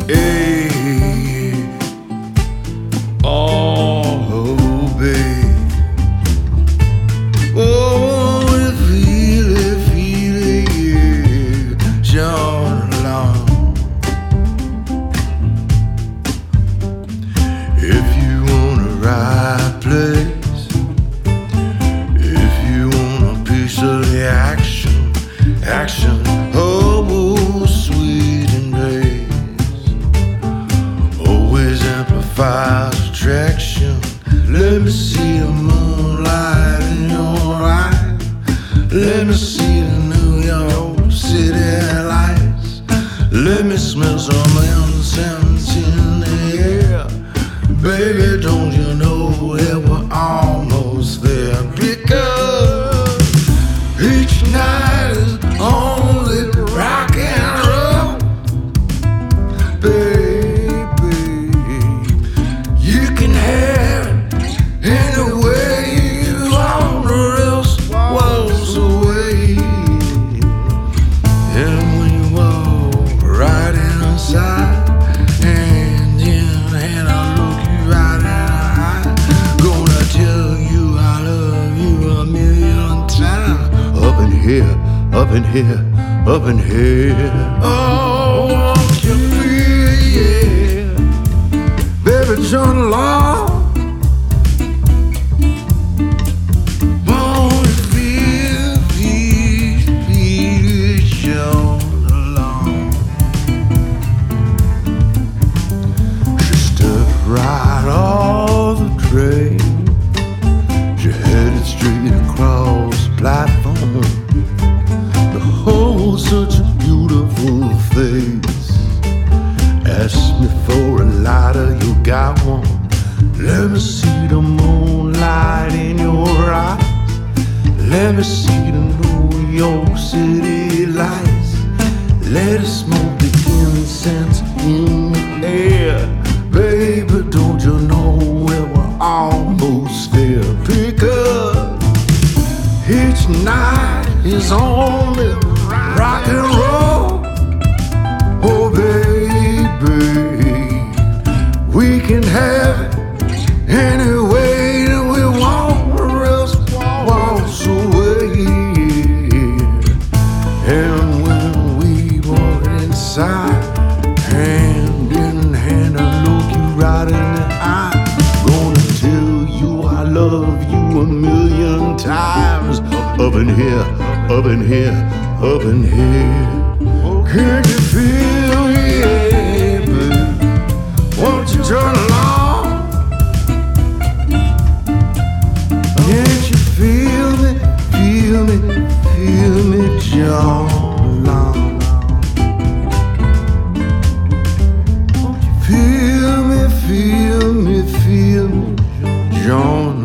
Hey, oh, babe. Oh, feel it, yeah, John Long. If you want a right place, if you want a piece of the action, oh, sweet embrace, always amplifies attraction. Let me see the moonlight in your eyes. Let me see the New York City lights. Let me smell some incense in the air. Baby, don't you know that we're almost there? Because each night is only rock and roll. Baby, you can have it any way you want, or else waltz away. And when you walk right inside, hand in hand, I'll look you right in the eye. Gonna tell you I love you a million times. Up in here, up in here, up in here. Oh, won't you feel, yeah, baby, John Long. Won't you feel, John Long. She stepped right off the train. She headed straight across the platform. Behold, such a beautiful face. Asked me for a lighter, you got one. Let me see the moonlight in your eyes. Let me see the New York City lights. Let us smoke the incense in the air. Baby, don't you know we're almost there? Because each night is only rock and roll. Oh, baby, we can have it any way that we want, or else waltz away. And when we walk inside, hand in hand, I look you right in the eye. Gonna tell you I love you a million times. Up in here, up in here, up in here. Can you feel, yeah, babe? Won't you turn along? Can't you feel me, feel me, feel me, John Long? Won't you feel me, feel me, feel me, John